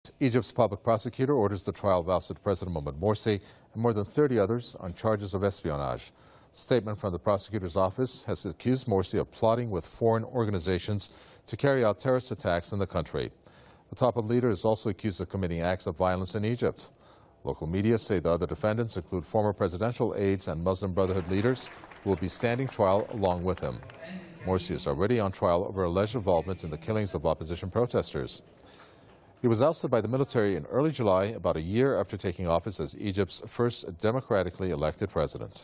Egypt's public prosecutor orders the trial of ousted President Mohamed Morsi and more than 30 others on charges of espionage. A statement from the prosecutor's office has accused Morsi of plotting with foreign organizations to carry out terrorist attacks in the country. The toppled leader is also accused of committing acts of violence in Egypt. Local media say the other defendants include former presidential aides and Muslim Brotherhood leaders who will be standing trial along with him. Morsi is already on trial over alleged involvement in the killings of opposition protesters. He was ousted by the military in early July, about a year after taking office as Egypt's first democratically elected president.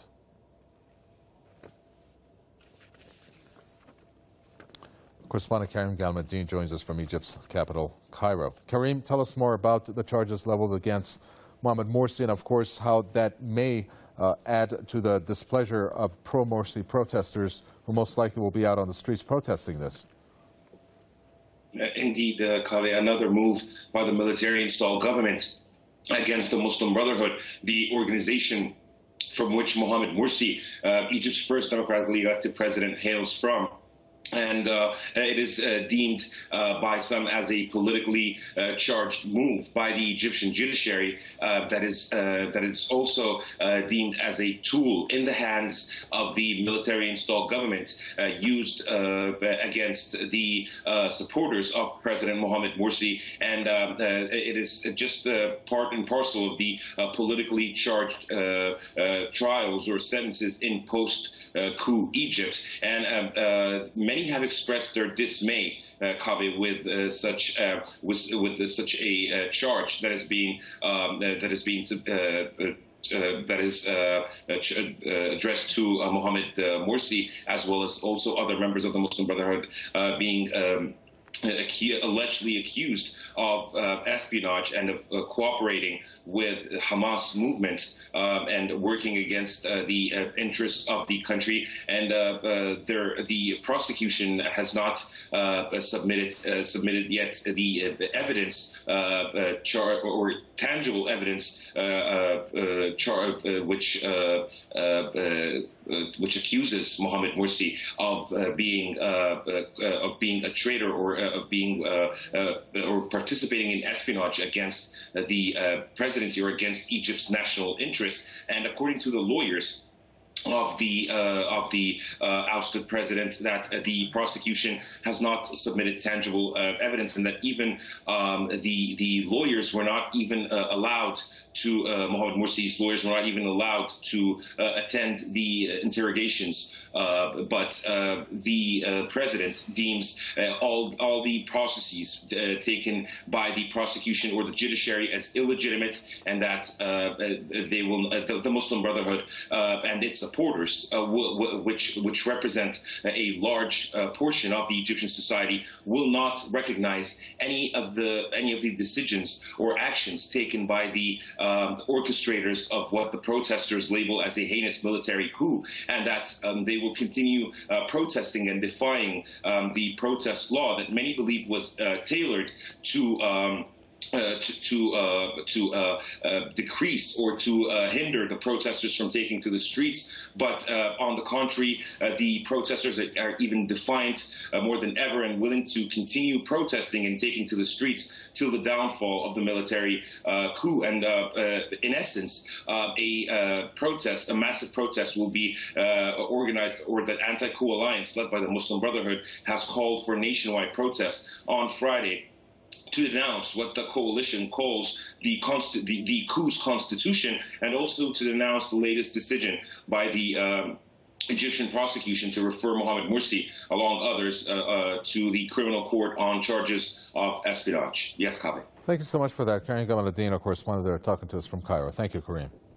Correspondent Karim Galmadine joins us from Egypt's capital, Cairo. Karim, tell us more about the charges leveled against Mohamed Morsi and, of course, how that may add to the displeasure of pro-Morsi protesters who most likely will be out on the streets protesting this. Indeed, Kale, another move by the military-installed government against the Muslim Brotherhood, the organization from which Mohamed Morsi, Egypt's first democratically elected president, hails from. And it is deemed by some as a politically charged move by the Egyptian judiciary that is also deemed as a tool in the hands of the military-installed government used against the supporters of President Mohamed Morsi. And it is just part and parcel of the politically charged trials or sentences in post-coup Egypt. And many have expressed their dismay, Kaveh, with such a charge that is being addressed to Mohamed Morsi, as well as also other members of the Muslim Brotherhood being allegedly accused of espionage and of cooperating with Hamas movement and working against the interests of the country. And the prosecution has not submitted yet the evidence or tangible evidence which accuses Mohamed Morsi of being a traitor or of being or participating in espionage against the presidency or against Egypt's national interests. And according to the lawyers of the ousted president, that the prosecution has not submitted tangible evidence, and that even the lawyers were not even allowed to, Mohamed Morsi's lawyers were not even allowed to attend the interrogations. But the president deems all the processes taken by the prosecution or the judiciary as illegitimate, and that they will, the Muslim Brotherhood and its supporters, which represent a large portion of the Egyptian society, will not recognize any of the decisions or actions taken by the orchestrators of what the protesters label as a heinous military coup, and that they will continue protesting and defying the protest law that many believe was tailored to decrease or to hinder the protesters from taking to the streets. But on the contrary, the protesters are even defiant more than ever and willing to continue protesting and taking to the streets till the downfall of the military coup. And in essence, a massive protest will be organized, or the anti-coup alliance led by the Muslim Brotherhood has called for nationwide protests on Friday to denounce what the coalition calls the coup's constitution, and also to denounce the latest decision by the Egyptian prosecution to refer Mohamed Morsi, along others, to the criminal court on charges of espionage. Yes, Kaveh. Thank you so much for that. Karim Galmadine, our correspondent there, talking to us from Cairo. Thank you, Karim.